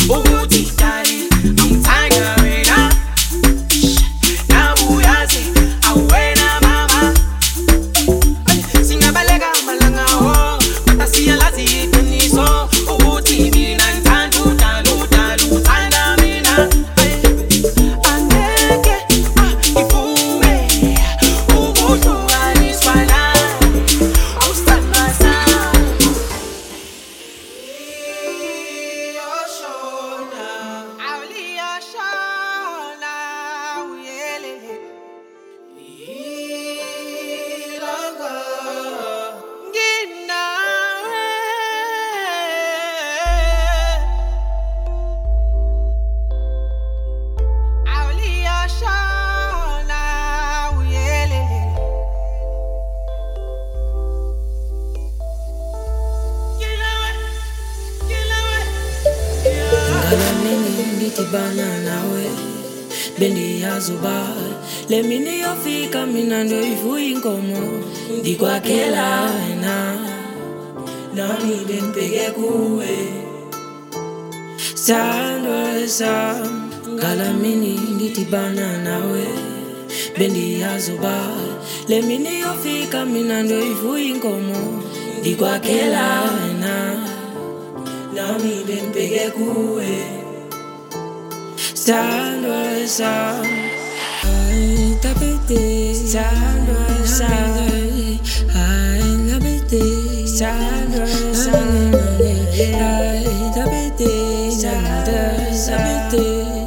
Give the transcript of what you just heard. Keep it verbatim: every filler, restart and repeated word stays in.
ukuthi dali angithanda wena nawe uyazi awena mama singabaleka amalanga wo kodwa siyalazi iqiniso ukuthi mina ngithanda udala udala uthanda mina angeke ngivume ukuhlukaniswa nawe awusithanda sami yoshona awuliyoshona uyelele ilanga nginawe awuliyoshona uyelele nginawe nginawe Ngalamini ngidibana nawe bendiyazi uba le mini yofika mina ndoyivuya inkomo ndikwakhela wena nami bendibheke kuwe sithandwa sam. Ngalamini ngidibana nawe bendiyazi uba le mini yofika mina ndoyivuya inkomo ndikwakhela wena nami bendibheke kuwe sithandwa sam. Ay tapete sithandwa sam. Ay tapete sithandwa sam. Ay tapete sithandwa sam.